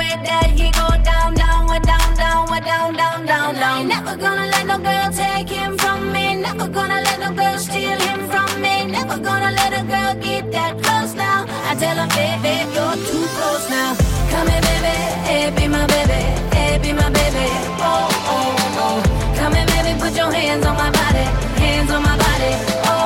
way that he go down, down, we're down, down, we're down, down, down, down. Never gonna let no girl take him from me. Never gonna let no girl steal him from me. Never gonna let a girl get that close now. I tell him, baby, you're too close now. Come here, baby, hey, be my baby, hey, be my baby. Oh, oh, oh. Come here, baby, put your hands on my body, hands on my body. Oh.